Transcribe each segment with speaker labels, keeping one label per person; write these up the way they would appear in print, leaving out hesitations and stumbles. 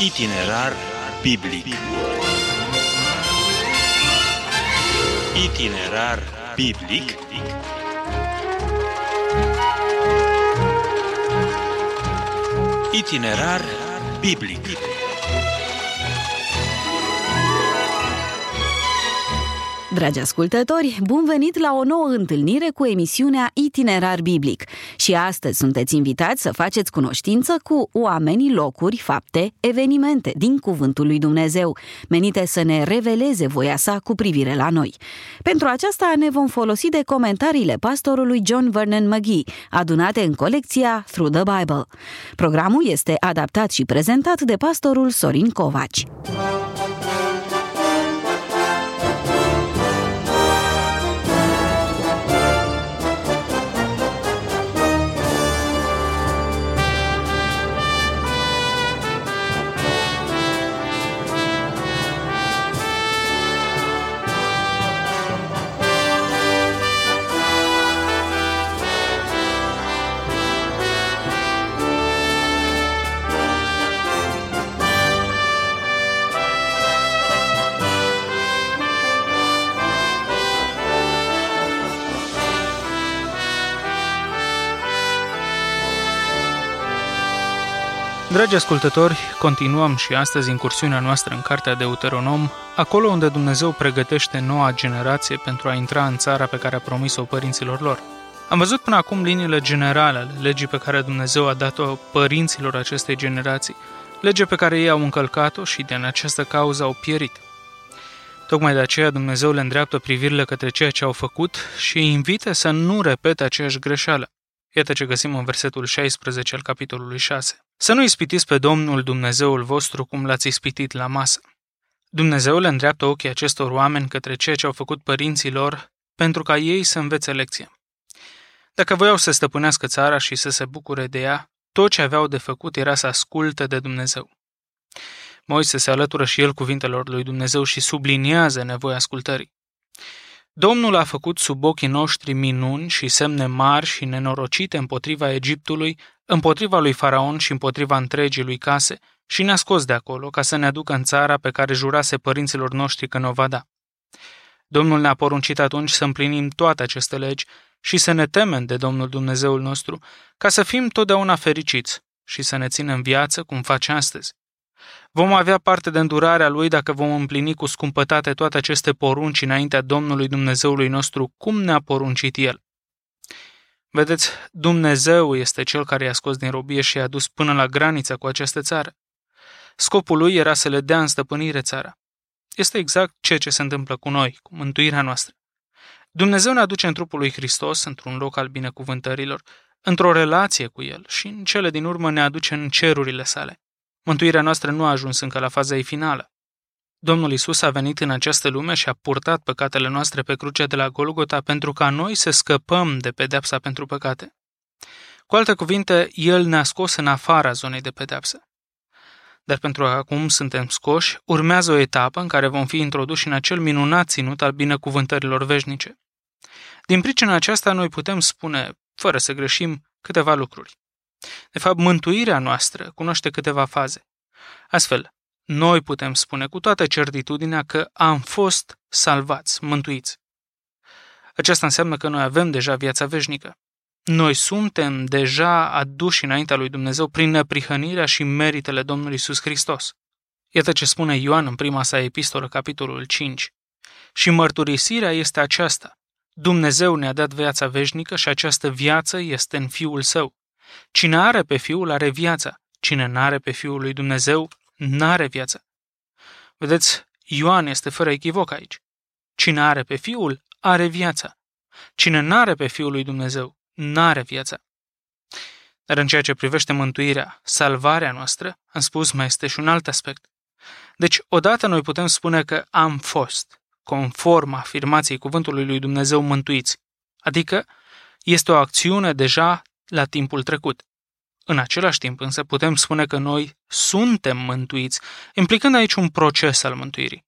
Speaker 1: Itinerar biblic. Itinerar biblic. Itinerar biblic.
Speaker 2: Dragi ascultători, bun venit la o nouă întâlnire cu emisiunea Itinerar Biblic. Și astăzi sunteți invitați să faceți cunoștință cu oamenii, locuri, fapte, evenimente din Cuvântul lui Dumnezeu, menite să ne reveleze voia sa cu privire la noi. Pentru aceasta ne vom folosi de comentariile pastorului John Vernon McGee, adunate în colecția Through the Bible. Programul este adaptat și prezentat de pastorul Sorin Covaci.
Speaker 3: Dragi ascultători, continuăm și astăzi incursiunea noastră în Cartea Deuteronom, acolo unde Dumnezeu pregătește noua generație pentru a intra în țara pe care a promis-o părinților lor. Am văzut până acum liniile generale ale legii pe care Dumnezeu a dat-o părinților acestei generații, lege pe care ei au încălcat-o și din această cauză au pierit. Tocmai de aceea Dumnezeu le îndreaptă privirile către ceea ce au făcut și îi invită să nu repete aceeași greșeală. Iată ce găsim în versetul 16 al capitolului 6. Să nu ispitiți pe Domnul Dumnezeul vostru cum l-ați ispitit la masă. Dumnezeu le îndreaptă ochii acestor oameni către ceea ce au făcut părinții lor pentru ca ei să învețe lecția. Dacă voiau să stăpânească țara și să se bucure de ea, tot ce aveau de făcut era să asculte de Dumnezeu. Moise se alătură și el cuvintelor lui Dumnezeu și subliniază nevoia ascultării. Domnul a făcut sub ochii noștri minuni și semne mari și nenorocite împotriva Egiptului, împotriva lui Faraon și împotriva întregii lui case și ne-a scos de acolo ca să ne aducă în țara pe care jurase părinților noștri că ne-o va da. Domnul ne-a poruncit atunci să împlinim toate aceste legi și să ne temem de Domnul Dumnezeul nostru, ca să fim totdeauna fericiți și să ne ținem viață cum face astăzi. Vom avea parte de îndurarea Lui dacă vom împlini cu scumpătate toate aceste porunci înaintea Domnului Dumnezeului nostru, cum ne-a poruncit El. Vedeți, Dumnezeu este Cel care i-a scos din robie și i-a dus până la granița cu această țară. Scopul Lui era să le dea în stăpânire țara. Este exact ceea ce se întâmplă cu noi, cu mântuirea noastră. Dumnezeu ne aduce în trupul lui Hristos, într-un loc al binecuvântărilor, într-o relație cu El și în cele din urmă ne aduce în cerurile sale. Mântuirea noastră nu a ajuns încă la faza ei finală. Domnul Iisus a venit în această lume și a purtat păcatele noastre pe crucea de la Golgota pentru ca noi să scăpăm de pedeapsa pentru păcate. Cu alte cuvinte, El ne-a scos în afara zonei de pedeapsă. Dar pentru că acum suntem scoși, urmează o etapă în care vom fi introduși în acel minunat ținut al binecuvântărilor veșnice. Din pricina aceasta, noi putem spune, fără să greșim, câteva lucruri. De fapt, mântuirea noastră cunoaște câteva faze. Astfel, noi putem spune cu toată certitudinea că am fost salvați, mântuiți. Aceasta înseamnă că noi avem deja viața veșnică. Noi suntem deja aduși înaintea lui Dumnezeu prin neprihănirea și meritele Domnului Iisus Hristos. Iată ce spune Ioan în prima sa epistolă, capitolul 5. Și mărturisirea este aceasta. Dumnezeu ne-a dat viața veșnică și această viață este în Fiul Său. Cine are pe Fiul are viața. Cine n-are pe Fiul lui Dumnezeu n-are viața. Vedeți, Ioan este fără echivoc aici. Cine are pe Fiul are viața. Cine n-are pe Fiul lui Dumnezeu n-are viața. Dar în ceea ce privește mântuirea, salvarea noastră, am spus, mai este și un alt aspect. Deci, odată noi putem spune că am fost, conform afirmației cuvântului lui Dumnezeu, mântuiți. Adică, este o acțiune deja la timpul trecut. În același timp, însă, putem spune că noi suntem mântuiți, implicând aici un proces al mântuirii.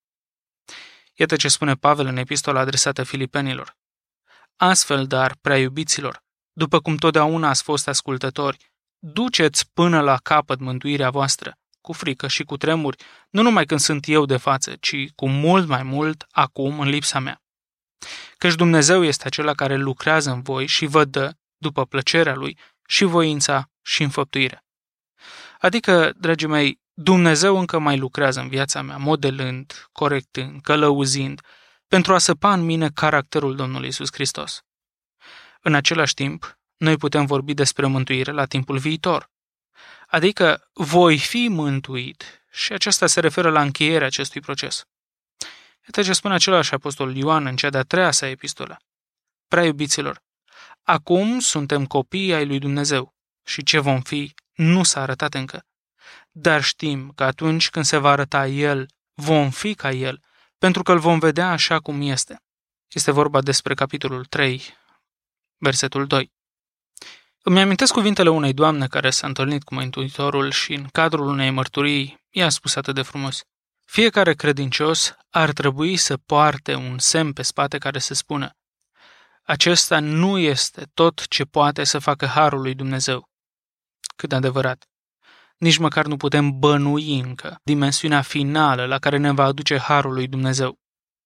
Speaker 3: Iată ce spune Pavel în epistola adresată Filipenilor. Astfel, dar, prea iubiților, după cum totdeauna ați fost ascultători, duceți până la capăt mântuirea voastră, cu frică și cu tremuri, nu numai când sunt eu de față, ci cu mult mai mult acum în lipsa mea. Căci Dumnezeu este acela care lucrează în voi și vă dă, după plăcerea Lui, și voința și înfăptuirea. Adică, dragii mei, Dumnezeu încă mai lucrează în viața mea, modelând, corectând, călăuzind, pentru a săpa în mine caracterul Domnului Iisus Hristos. În același timp, noi putem vorbi despre mântuire la timpul viitor. Adică voi fi mântuit și aceasta se referă la încheierea acestui proces. Iată ce spune același apostol Ioan în cea de-a treia sa epistolă. Prea iubiților, acum suntem copii ai lui Dumnezeu și ce vom fi nu s-a arătat încă. Dar știm că atunci când se va arăta El, vom fi ca El, pentru că îl vom vedea așa cum este. Este vorba despre capitolul 3, versetul 2. Îmi amintesc cuvintele unei doamne care s-a întâlnit cu Mântuitorul și în cadrul unei mărturii i-a spus atât de frumos. Fiecare credincios ar trebui să poarte un semn pe spate care să spună: acesta nu este tot ce poate să facă harul lui Dumnezeu. Cât de adevărat! Nici măcar nu putem bănui încă dimensiunea finală la care ne va aduce harul lui Dumnezeu.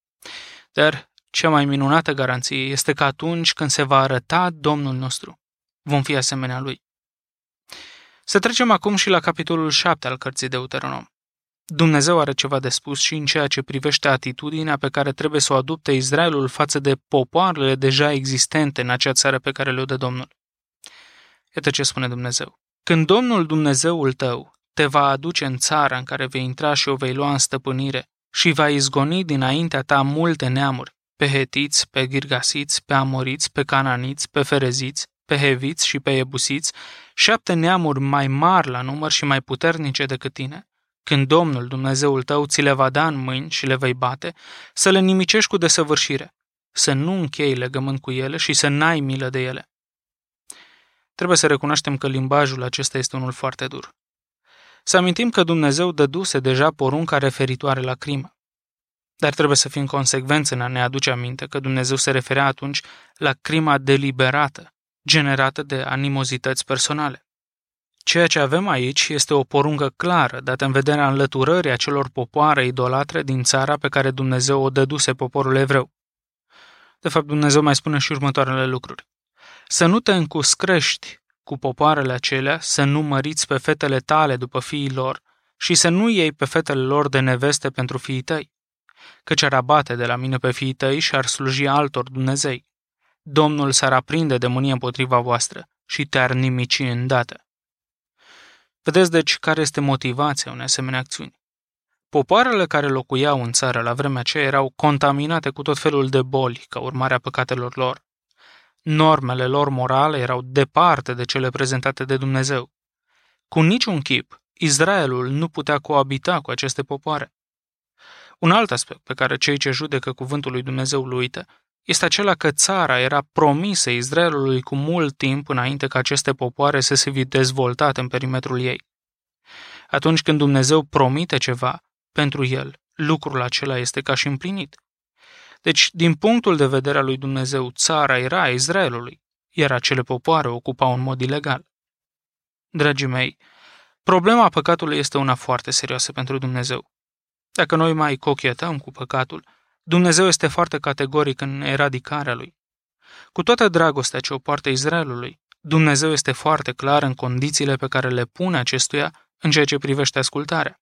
Speaker 3: Dar cea mai minunată garanție este că atunci când se va arăta Domnul nostru, vom fi asemenea Lui. Să trecem acum și la capitolul 7 al cărții Deuteronom. Dumnezeu are ceva de spus și în ceea ce privește atitudinea pe care trebuie să o adopte Israelul față de popoarele deja existente în acea țară pe care le-o dă Domnul. Iată ce spune Dumnezeu. Când Domnul Dumnezeul tău te va aduce în țara în care vei intra și o vei lua în stăpânire și va izgoni dinaintea ta multe neamuri, pe hetiți, pe girgasiți, pe amoriți, pe cananiți, pe fereziți, pe heviți și pe iebusiți, 7 neamuri mai mari la număr și mai puternice decât tine, când Domnul Dumnezeul tău ți le va da în mâini și le vei bate, să le nimicești cu desăvârșire, să nu închei legământ cu ele și să n-ai milă de ele. Trebuie să recunoaștem că limbajul acesta este unul foarte dur. Să amintim că Dumnezeu dăduse deja porunca referitoare la crimă. Dar trebuie să fim consecvenți în a ne aduce aminte că Dumnezeu se referea atunci la crima deliberată, generată de animozități personale. Ceea ce avem aici este o poruncă clară, dată în vederea înlăturării acelor popoare idolatre din țara pe care Dumnezeu o dăduse poporul evreu. De fapt, Dumnezeu mai spune și următoarele lucruri. Să nu te încuscrești cu popoarele acelea, să nu măriți pe fetele tale după fiii lor și să nu iei pe fetele lor de neveste pentru fiii tăi, căci ar abate de la mine pe fiii tăi și ar sluji altor Dumnezei. Domnul s-ar aprinde de mânie împotriva voastră și te-ar nimici îndată. Vedeți deci care este motivația unei asemenea acțiuni. Popoarele care locuiau în țară la vremea aceea erau contaminate cu tot felul de boli ca urmare a păcatelor lor. Normele lor morale erau departe de cele prezentate de Dumnezeu. Cu niciun chip, Israelul nu putea coabita cu aceste popoare. Un alt aspect pe care cei ce judecă cuvântul lui Dumnezeu îl uită este acela că țara era promisă Israelului cu mult timp înainte ca aceste popoare să se fi dezvoltat în perimetrul ei. Atunci când Dumnezeu promite ceva, pentru el, lucrul acela este ca și împlinit. Deci, din punctul de vedere al lui Dumnezeu, țara era a Israelului, iar acele popoare ocupau în mod ilegal. Dragii mei, problema păcatului este una foarte serioasă pentru Dumnezeu. Dacă noi mai cochetăm cu păcatul, Dumnezeu este foarte categoric în eradicarea lui. Cu toată dragostea ce o poartă Israelului, Dumnezeu este foarte clar în condițiile pe care le pune acestuia în ceea ce privește ascultarea.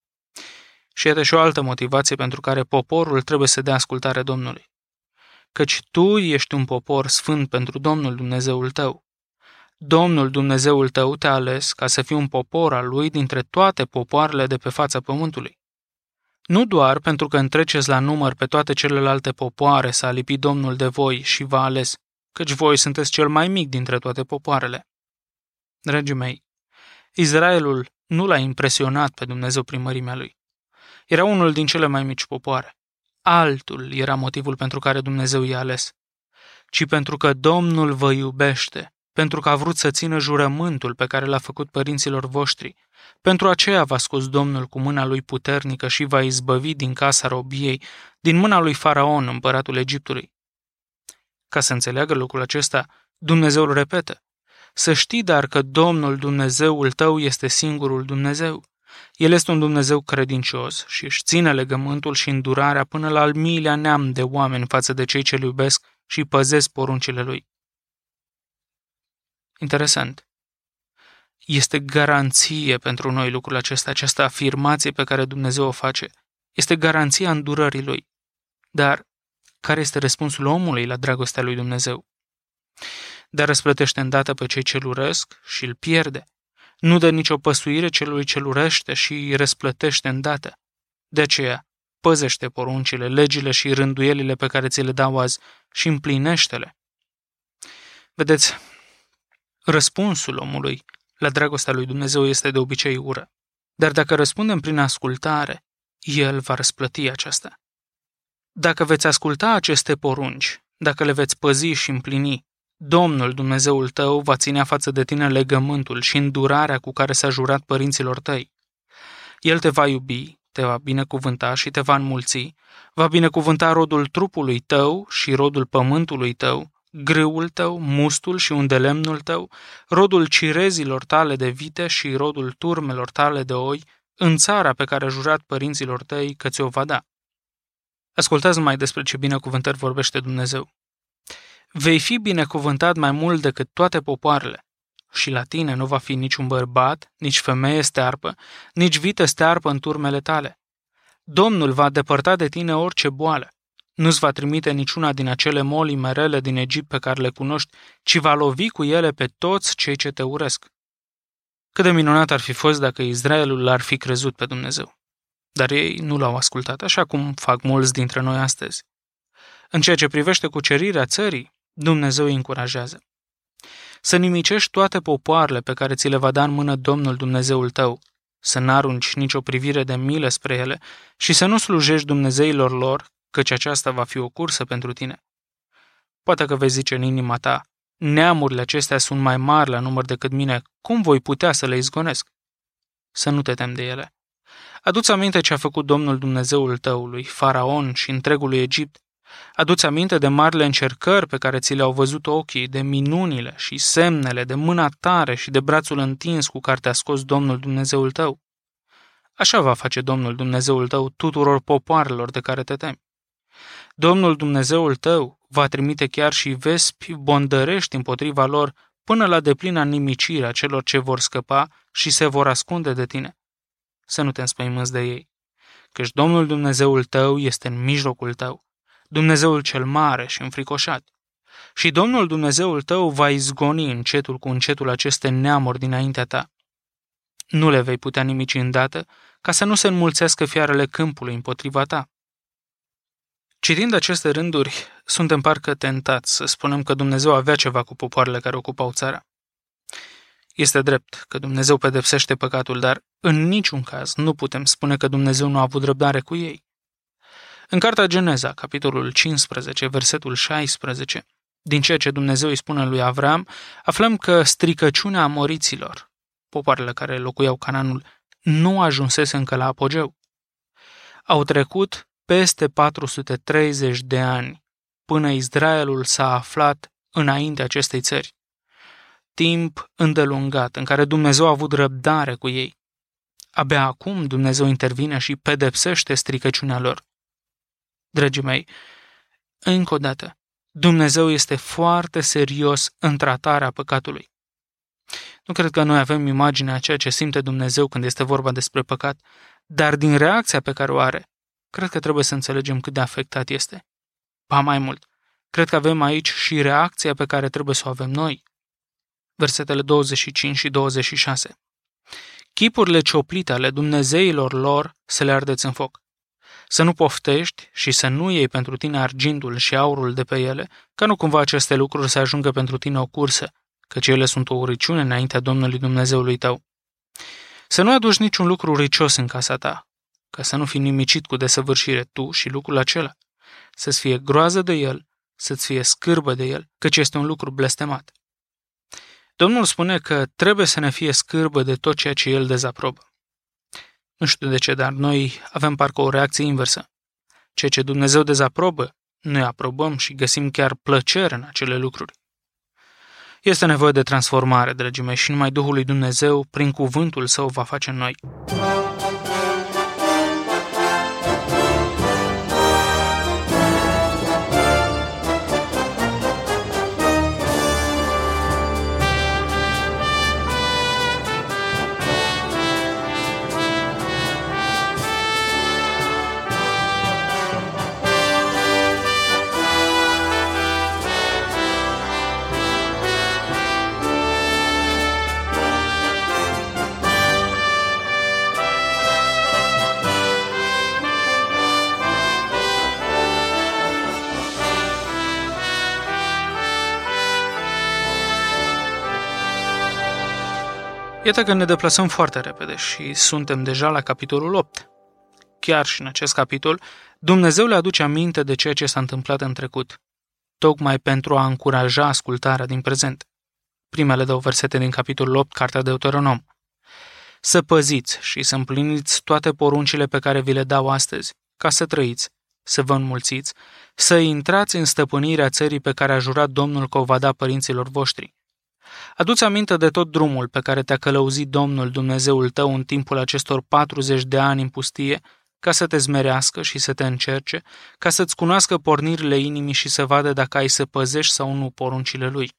Speaker 3: Și iată și o altă motivație pentru care poporul trebuie să dea ascultare Domnului. Căci tu ești un popor sfânt pentru Domnul Dumnezeul tău. Domnul Dumnezeul tău te-a ales ca să fii un popor al lui dintre toate popoarele de pe fața pământului. Nu doar pentru că întreceți la număr pe toate celelalte popoare s-a lipit Domnul de voi și v-a ales, căci voi sunteți cel mai mic dintre toate popoarele. Dragii mei, Israelul nu l-a impresionat pe Dumnezeu prin mărimea lui. Era unul din cele mai mici popoare. Altul era motivul pentru care Dumnezeu i-a ales, ci pentru că Domnul vă iubește, pentru că a vrut să țină jurământul pe care l-a făcut părinților voștri. Pentru aceea v-a scos Domnul cu mâna lui puternică și v-a izbăvit din casa robiei, din mâna lui Faraon, împăratul Egiptului. Ca să înțeleagă lucrul acesta, Dumnezeu îl repetă. Să știi dar că Domnul Dumnezeul tău este singurul Dumnezeu. El este un Dumnezeu credincios și își ține legământul și îndurarea până la al miilea neam de oameni față de cei ce îl iubesc și păzesc poruncile lui. Interesant. Este garanție pentru noi lucrul acesta, această afirmație pe care Dumnezeu o face. Este garanția îndurării lui. Dar care este răspunsul omului la dragostea lui Dumnezeu? Dar răsplătește îndată pe cei ce-l urăsc și îl pierde. Nu dă nicio păsuire celui ce-l urăște și îi răsplătește îndată. De aceea, păzește poruncile, legile și rânduielile pe care ți le dau azi și împlinește-le. Vedeți, răspunsul omului la dragostea lui Dumnezeu este de obicei ură. Dar dacă răspundem prin ascultare, El va răsplăti aceasta. Dacă veți asculta aceste porunci, dacă le veți păzi și împlini, Domnul Dumnezeul tău va ținea față de tine legământul și îndurarea cu care s-a jurat părinților tăi. El te va iubi, te va binecuvânta și te va înmulți, va binecuvânta rodul trupului tău și rodul pământului tău, grâul tău, mustul și undelemnul tău, rodul cirezilor tale de vite și rodul turmelor tale de oi, în țara pe care a jurat părinților tăi că ți-o va da. Ascultați mai despre ce binecuvântări vorbește Dumnezeu. Vei fi binecuvântat mai mult decât toate popoarele și la tine nu va fi niciun bărbat, nici femeie stearpă, nici vită stearpă în turmele tale. Domnul va depărta de tine orice boală. Nu-ți va trimite niciuna din acele moli merele din Egipt pe care le cunoști, ci va lovi cu ele pe toți cei ce te urăsc. Cât de minunat ar fi fost dacă Israelul l-ar fi crezut pe Dumnezeu. Dar ei nu l-au ascultat, așa cum fac mulți dintre noi astăzi. În ceea ce privește cucerirea țării, Dumnezeu îi încurajează. Să nimicești toate popoarele pe care ți le va da în mână Domnul Dumnezeul tău, să n-arunci nicio privire de milă spre ele și să nu slujești dumnezeilor lor, căci aceasta va fi o cursă pentru tine. Poate că vei zice în inima ta, neamurile acestea sunt mai mari la număr decât mine, cum voi putea să le izgonesc? Să nu te temi de ele. Adu-ți aminte ce a făcut Domnul Dumnezeul tău, lui Faraon și întregului Egipt. Adu-ți aminte de marile încercări pe care ți le-au văzut ochii, de minunile și semnele, de mâna tare și de brațul întins cu care te-a scos Domnul Dumnezeul tău. Așa va face Domnul Dumnezeul tău tuturor popoarelor de care te temi. Domnul Dumnezeul tău va trimite chiar și vespi bondărești împotriva lor până la deplina nimicire a celor ce vor scăpa și se vor ascunde de tine. Să nu te înspăimânți de ei, căci Domnul Dumnezeul tău este în mijlocul tău, Dumnezeul cel mare și înfricoșat. Și Domnul Dumnezeul tău va izgoni încetul cu încetul aceste neamuri dinaintea ta. Nu le vei putea nimici îndată, ca să nu se înmulțească fiarele câmpului împotriva ta. Citind aceste rânduri, suntem parcă tentați să spunem că Dumnezeu avea ceva cu popoarele care ocupau țara. Este drept că Dumnezeu pedepsește păcatul, dar în niciun caz nu putem spune că Dumnezeu nu a avut răbdare cu ei. În cartea Geneza, capitolul 15, versetul 16, din ceea ce Dumnezeu îi spune lui Avram, aflăm că stricăciunea amoriților, popoarele care locuiau Canaanul, nu ajunsese încă la apogeu. Au trecut peste 430 de ani până Israelul s-a aflat înainte acestei țări. Timp îndelungat în care Dumnezeu a avut răbdare cu ei. Abia acum Dumnezeu intervine și pedepsește stricăciunea lor. Dragii mei, încă o dată, Dumnezeu este foarte serios în tratarea păcatului. Nu cred că noi avem imaginea a ceea ce simte Dumnezeu când este vorba despre păcat, dar din reacția pe care o are, cred că trebuie să înțelegem cât de afectat este. Ba mai mult, cred că avem aici și reacția pe care trebuie să o avem noi. Versetele 25 și 26. Chipurile cioplite ale dumnezeilor lor să le ardeți în foc. Să nu poftești și să nu iei pentru tine argintul și aurul de pe ele, ca nu cumva aceste lucruri să ajungă pentru tine o cursă, căci ele sunt o urăciune înaintea Domnului Dumnezeului tău. Să nu aduci niciun lucru ricios în casa ta, ca să nu fii nimicit cu desăvârșire tu și lucrul acela, să-ți fie groază de el, să-ți fie scârbă de el, căci este un lucru blestemat. Domnul spune că trebuie să ne fie scârbă de tot ceea ce el dezaprobă. Nu știu de ce, dar noi avem parcă o reacție inversă. Ceea ce Dumnezeu dezaprobă, noi aprobăm și găsim chiar plăcere în acele lucruri. Este nevoie de transformare, dragii mei, și numai Duhul lui Dumnezeu, prin cuvântul Său, va face în noi. Iată că ne deplasăm foarte repede și suntem deja la capitolul 8. Chiar și în acest capitol, Dumnezeu le aduce aminte de ceea ce s-a întâmplat în trecut, tocmai pentru a încuraja ascultarea din prezent. Primele 2 versete din capitolul 8, cartea Deuteronom. Să păziți și să împliniți toate poruncile pe care vi le dau astăzi, ca să trăiți, să vă înmulțiți, să intrați în stăpânirea țării pe care a jurat Domnul că o va da părinților voștri. Adu-ți aminte de tot drumul pe care te-a călăuzit Domnul Dumnezeul tău în timpul acestor 40 de ani în pustie, ca să te zmerească și să te încerce, ca să-ți cunoască pornirile inimii și să vadă dacă ai să păzești sau nu poruncile Lui.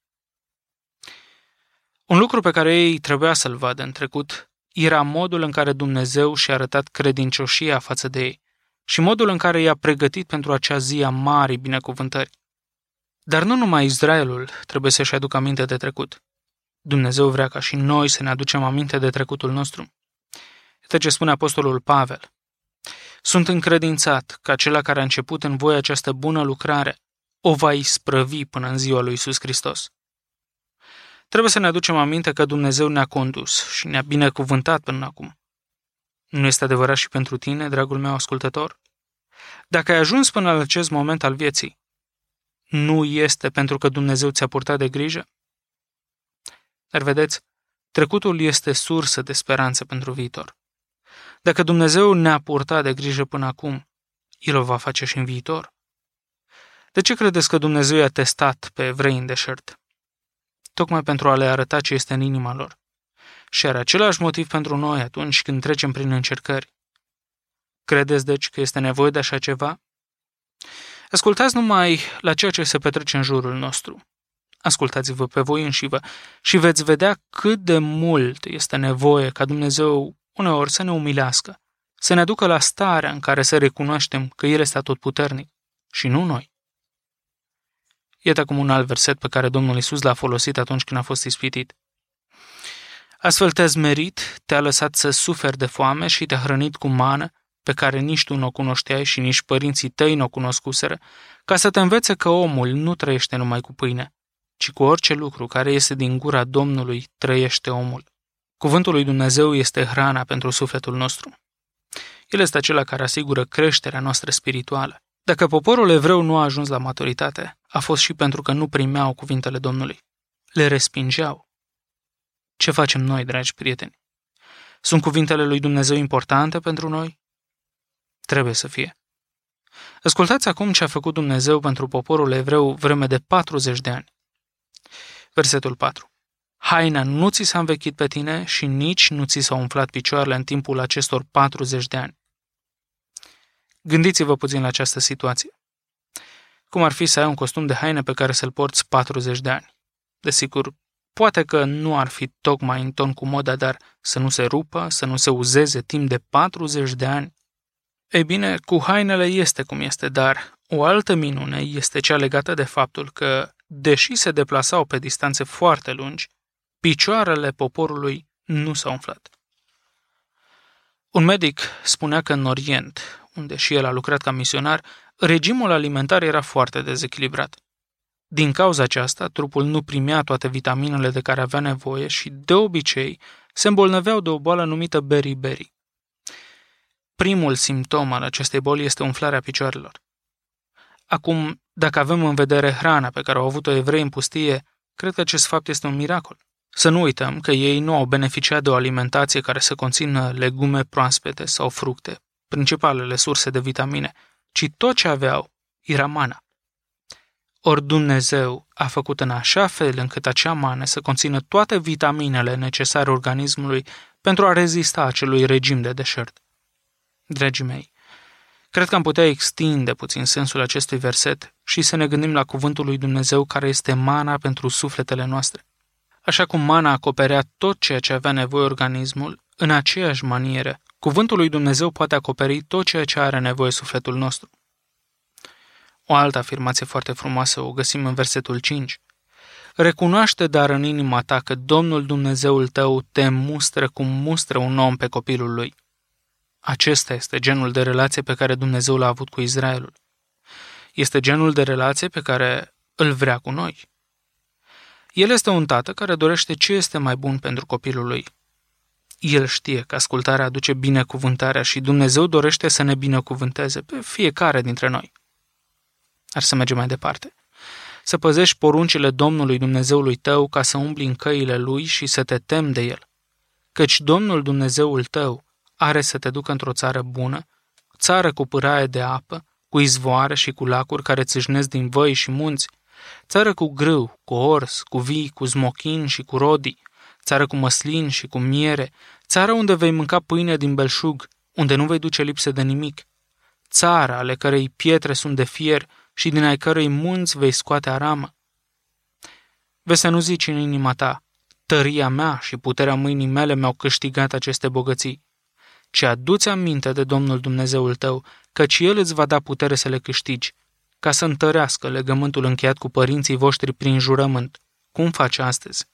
Speaker 3: Un lucru pe care ei trebuia să-l vadă în trecut era modul în care Dumnezeu și-a arătat credincioșia față de ei și modul în care i-a pregătit pentru acea zi a marii binecuvântări. Dar nu numai Israelul trebuie să-și aducă aminte de trecut. Dumnezeu vrea ca și noi să ne aducem aminte de trecutul nostru. Iată ce spune apostolul Pavel. Sunt încredințat că acela care a început în voi această bună lucrare o va isprăvi până în ziua lui Iisus Hristos. Trebuie să ne aducem aminte că Dumnezeu ne-a condus și ne-a binecuvântat până acum. Nu este adevărat și pentru tine, dragul meu ascultător? Dacă ai ajuns până la acest moment al vieții, nu este pentru că Dumnezeu ți-a purtat de grijă? Dar vedeți, trecutul este sursă de speranță pentru viitor. Dacă Dumnezeu ne-a purtat de grijă până acum, El o va face și în viitor. De ce credeți că Dumnezeu i-a testat pe evrei în deșert? Tocmai pentru a le arăta ce este în inima lor. Și are același motiv pentru noi atunci când trecem prin încercări. Credeți deci că este nevoie de așa ceva? Ascultați numai la ceea ce se petrece în jurul nostru. Ascultați-vă pe voi înșivă și veți vedea cât de mult este nevoie ca Dumnezeu uneori să ne umilească, să ne aducă la starea în care să recunoaștem că El este atotputernic și nu noi. Iată acum un alt verset pe care Domnul Iisus l-a folosit atunci când a fost ispitit. Astfel te-a zmerit, te-a lăsat să suferi de foame și te-a hrănit cu mană pe care nici tu nu o cunoșteai și nici părinții tăi nu o cunoscuseră, ca să te învețe că omul nu trăiește numai cu pâine, ci cu orice lucru care iese din gura Domnului trăiește omul. Cuvântul lui Dumnezeu este hrana pentru sufletul nostru. El este acela care asigură creșterea noastră spirituală. Dacă poporul evreu nu a ajuns la maturitate, a fost și pentru că nu primeau cuvintele Domnului. Le respingeau. Ce facem noi, dragi prieteni? Sunt cuvintele lui Dumnezeu importante pentru noi? Trebuie să fie. Ascultați acum ce a făcut Dumnezeu pentru poporul evreu vreme de 40 de ani. Versetul 4. Haina nu ți s-a învechit pe tine și nici nu ți s-au umflat picioarele în timpul acestor 40 de ani. Gândiți-vă puțin la această situație. Cum ar fi să ai un costum de haine pe care să-l porți 40 de ani? Desigur, poate că nu ar fi tocmai în ton cu moda, dar să nu se rupă, să nu se uzeze timp de 40 de ani. Ei bine, cu hainele este cum este, dar o altă minune este cea legată de faptul că, deși se deplasau pe distanțe foarte lungi, picioarele poporului nu s-au umflat. Un medic spunea că în Orient, unde și el a lucrat ca misionar, regimul alimentar era foarte dezechilibrat. Din cauza aceasta, trupul nu primea toate vitaminele de care avea nevoie și, de obicei, se îmbolnăveau de o boală numită beriberi. Primul simptom al acestei boli este umflarea picioarelor. Acum, dacă avem în vedere hrana pe care au avut-o evrei în pustie, cred că acest fapt este un miracol. Să nu uităm că ei nu au beneficiat de o alimentație care să conțină legume proaspete sau fructe, principalele surse de vitamine, ci tot ce aveau era mana. Ori Dumnezeu a făcut în așa fel încât acea mană să conțină toate vitaminele necesare organismului pentru a rezista acelui regim de deșert. Dragii mei, cred că am putea extinde puțin sensul acestui verset și să ne gândim la cuvântul lui Dumnezeu care este mana pentru sufletele noastre. Așa cum mana acoperea tot ceea ce avea nevoie organismul, în aceeași manieră, cuvântul lui Dumnezeu poate acoperi tot ceea ce are nevoie sufletul nostru. O altă afirmație foarte frumoasă o găsim în versetul 5. Recunoaște dar în inima ta că Domnul Dumnezeul tău te mustră cum mustră un om pe copilul lui. Acesta este genul de relație pe care Dumnezeu l-a avut cu Israelul. Este genul de relație pe care îl vrea cu noi. El este un tată care dorește ce este mai bun pentru copilul lui El știe că ascultarea aduce binecuvântarea și Dumnezeu dorește să ne binecuvânteze pe fiecare dintre noi. Ar să mergem mai departe. Să păzești poruncile Domnului Dumnezeului tău ca să umbli în căile Lui și să te temi de El. Căci Domnul Dumnezeul tău are să te ducă într-o țară bună, țară cu pâraie de apă, cu izvoare și cu lacuri care țâșnesc din văi și munți, țară cu grâu, cu ors, cu vii, cu smochin și cu rodii, țară cu măslin și cu miere, țară unde vei mânca pâine din belșug, unde nu vei duce lipsă de nimic, țară ale cărei pietre sunt de fier și din ai cărei munți vei scoate aramă. Vei să nu zici în inima ta, tăria mea și puterea mâinii mele mi-au câștigat aceste bogății, ci adu-ți aminte de Domnul Dumnezeul tău, căci El îți va da putere să le câștigi, ca să întărească legământul încheiat cu părinții voștri prin jurământ, cum face astăzi.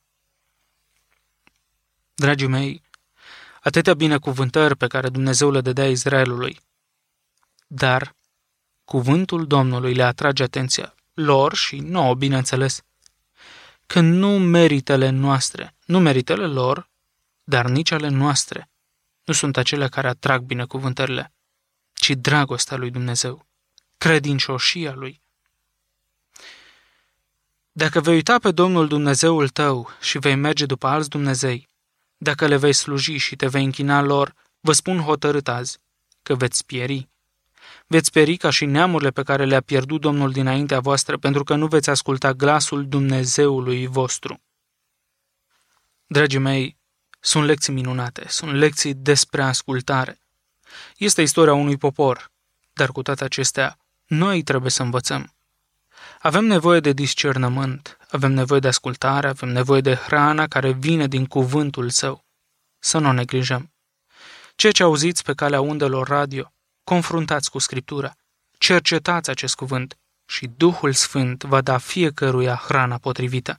Speaker 3: Dragii mei, atâtea binecuvântări pe care Dumnezeu le dădea Israelului, dar cuvântul Domnului le atrage atenția lor și nouă, bineînțeles, că nu meritele noastre, nu meritele lor, dar nici ale noastre, nu sunt acele care atrag binecuvântările, ci dragostea lui Dumnezeu, credincioșia Lui. Dacă vei uita pe Domnul Dumnezeul tău și vei merge după alți Dumnezei, dacă le vei sluji și te vei închina lor, vă spun hotărât azi că veți pieri. Veți pieri ca și neamurile pe care le-a pierdut Domnul dinaintea voastră, pentru că nu veți asculta glasul Dumnezeului vostru. Dragii mei, sunt lecții minunate, sunt lecții despre ascultare. Este istoria unui popor, dar cu toate acestea, noi trebuie să învățăm. Avem nevoie de discernământ, avem nevoie de ascultare, avem nevoie de hrana care vine din cuvântul Său. Să nu o neglijăm. Ceea ce auziți pe calea undelor radio, confruntați cu Scriptura, cercetați acest cuvânt și Duhul Sfânt va da fiecăruia hrana potrivită.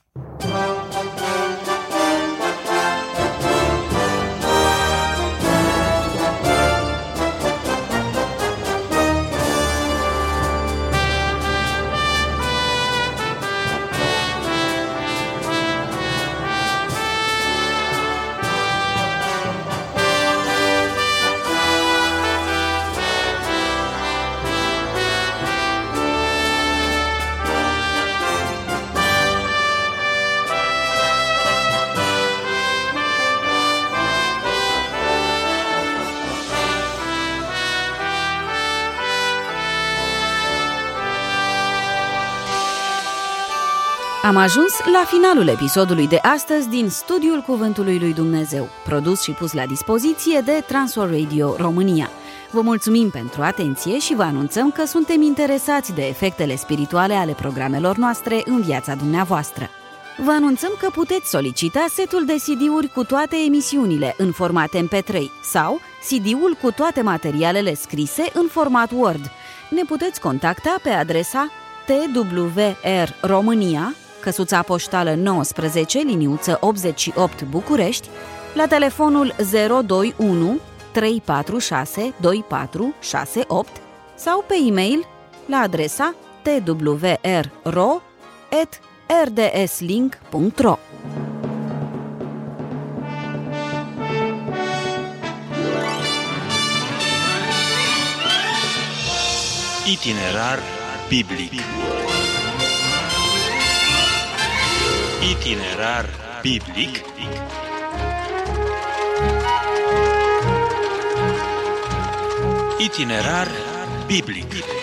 Speaker 2: Am ajuns la finalul episodului de astăzi din Studiul Cuvântului lui Dumnezeu, produs și pus la dispoziție de Transworld Radio România. Vă mulțumim pentru atenție și vă anunțăm că suntem interesați de efectele spirituale ale programelor noastre în viața dumneavoastră. Vă anunțăm că puteți solicita setul de CD-uri cu toate emisiunile în format MP3 sau CD-ul cu toate materialele scrise în format Word. Ne puteți contacta pe adresa TWR România, căsuța poștală 19, liniuță 88 București, la telefonul 021 346 2468 sau pe e-mail la adresa twrro@rdslink.ro.
Speaker 1: Itinerar biblic. Itinerar biblic. Itinerar biblic.